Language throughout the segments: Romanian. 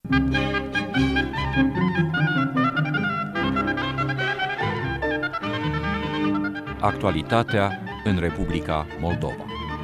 Actualitatea în Republica Moldova.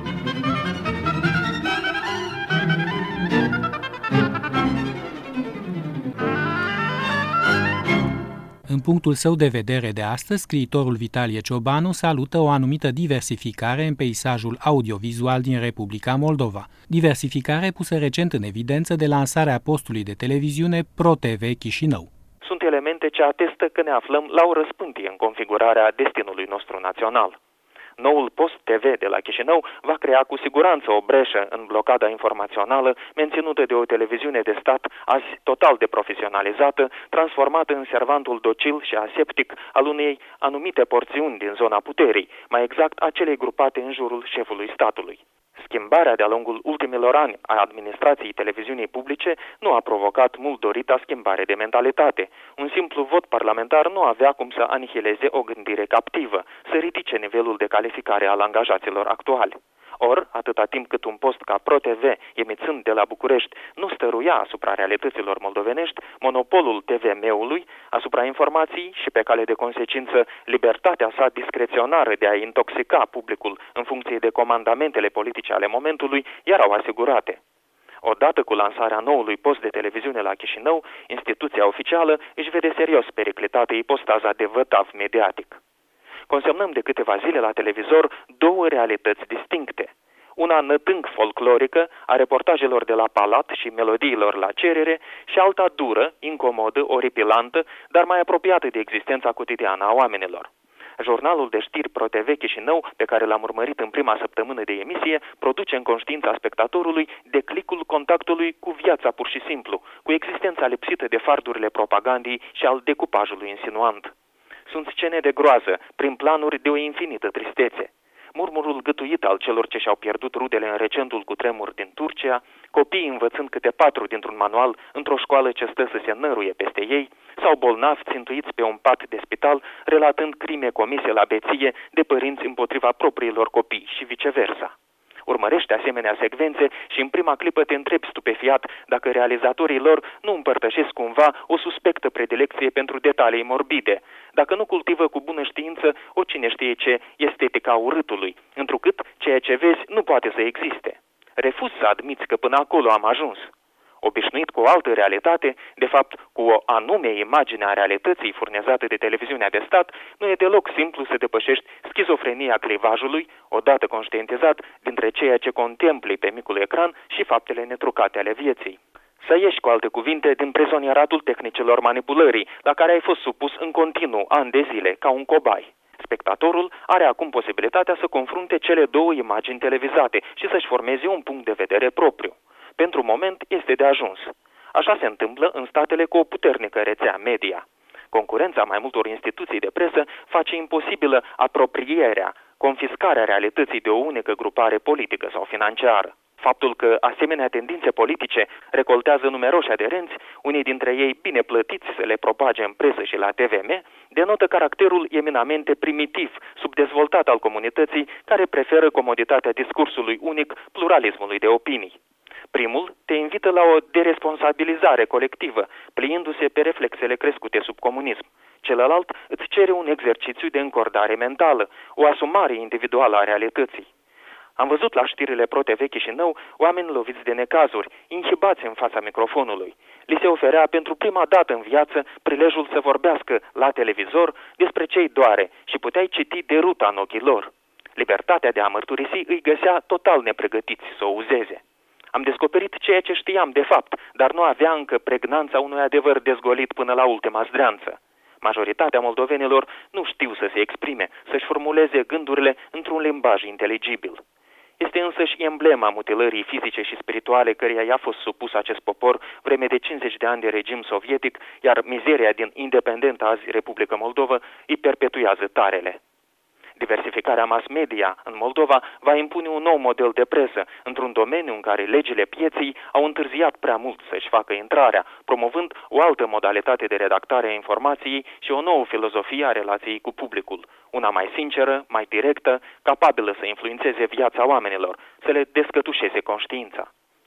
În punctul său de vedere de astăzi, scriitorul Vitalie Ciobanu salută o anumită diversificare în peisajul audiovizual din Republica Moldova, diversificare pusă recent în evidență de lansarea postului de televiziune ProTV Chișinău. Sunt elemente ce atestă că ne aflăm la o răspântie în configurarea destinului nostru național. Noul post TV de la Chișinău va crea cu siguranță o breșă în blocada informațională menținută de o televiziune de stat azi total deprofesionalizată, transformată în servantul docil și aseptic al unei anumite porțiuni din zona puterii, mai exact acelei grupate în jurul șefului statului. Schimbarea de-a lungul ultimilor ani a administrației televiziunii publice nu a provocat mult dorita schimbare de mentalitate. Un simplu vot parlamentar nu avea cum să anihileze o gândire captivă, să ridice nivelul de calificare al angajaților actuali. Or, atâta timp cât un post ca ProTV, emițând de la București, nu stăruia asupra realităților moldovenești, monopolul TVM-ului asupra informației și, pe cale de consecință, libertatea sa discreționară de a intoxica publicul în funcție de comandamentele politice ale momentului, erau asigurate. Odată cu lansarea noului post de televiziune la Chișinău, instituția oficială își vede serios periclitată ipostaza de vătav mediatic. Consemnăm de câteva zile la televizor două realități distincte. Una nătâng folclorică a reportajelor de la palat și melodiilor la cerere și alta dură, incomodă, oripilantă, dar mai apropiată de existența cotidiană a oamenilor. Jurnalul de știri ProTV Chișinău, pe care l-am urmărit în prima săptămână de emisie, produce în conștiința spectatorului declicul contactului cu viața pur și simplu, cu existența lipsită de fardurile propagandei și al decupajului insinuant. Sunt scene de groază, prin planuri de o infinită tristețe. Murmurul gâtuit al celor ce și-au pierdut rudele în recentul cutremur din Turcia, copiii învățând câte 4 dintr-un manual într-o școală ce stă să se năruie peste ei, sau bolnavi țintuiți pe un pat de spital, relatând crime comise la beție de părinți împotriva propriilor copii și viceversa. Urmărește asemenea secvențe și în prima clipă te întrebi stupefiat dacă realizatorii lor nu împărtășesc cumva o suspectă predilecție pentru detalii morbide, dacă nu cultivă cu bună știință o cine știe ce estetica urâtului, întrucât ceea ce vezi nu poate să existe. Refuz să admiți că până acolo am ajuns. Obișnuit cu o altă realitate, de fapt cu o anume imagine a realității furnizată de televiziunea de stat, nu e deloc simplu să depășești schizofrenia clivajului, odată conștientizat dintre ceea ce contempli pe micul ecran și faptele netrucate ale vieții. Să ieși, cu alte cuvinte, din prezonieratul tehnicilor manipulării, la care ai fost supus în continuu, ani de zile, ca un cobai. Spectatorul are acum posibilitatea să confrunte cele două imagini televizate și să-și formeze un punct de vedere propriu. Pentru moment este de ajuns. Așa se întâmplă în statele cu o puternică rețea media. Concurența mai multor instituții de presă face imposibilă apropierea, confiscarea realității de o unică grupare politică sau financiară. Faptul că asemenea tendințe politice recoltează numeroși aderenți, unii dintre ei bine plătiți să le propage în presă și la TVM, denotă caracterul eminamente primitiv, subdezvoltat al comunității, care preferă comoditatea discursului unic, pluralismului de opinii. Primul te invită la o deresponsabilizare colectivă, pliindu-se pe reflexele crescute sub comunism. Celălalt îți cere un exercițiu de încordare mentală, o asumare individuală a realității. Am văzut la știrile ProTV Chișinău oameni loviți de necazuri, inhibați în fața microfonului. Li se oferea pentru prima dată în viață prilejul să vorbească la televizor despre ce-i doare și puteai citi deruta în ochii lor. Libertatea de a mărturisi îi găsea total nepregătiți să o uzeze. Am descoperit ceea ce știam de fapt, dar nu avea încă pregnanța unui adevăr dezgolit până la ultima zdreanță. Majoritatea moldovenilor nu știu să se exprime, să-și formuleze gândurile într-un limbaj inteligibil. Este însăși emblema mutilării fizice și spirituale căreia i-a fost supus acest popor vreme de 50 de ani de regim sovietic, iar mizeria din independentă azi Republică Moldova îi perpetuează tarele. Diversificarea mass media în Moldova va impune un nou model de presă într-un domeniu în care legile pieței au întârziat prea mult să-și facă intrarea, promovând o altă modalitate de redactare a informației și o nouă filozofie a relației cu publicul, una mai sinceră, mai directă, capabilă să influențeze viața oamenilor, să le descătușeze conștiința.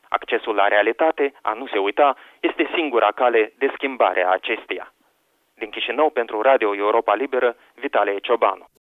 Accesul la realitate, a nu se uita, este singura cale de schimbare a acesteia. Din Chișinău, pentru Radio Europa Liberă, Vitalie Ciobanu.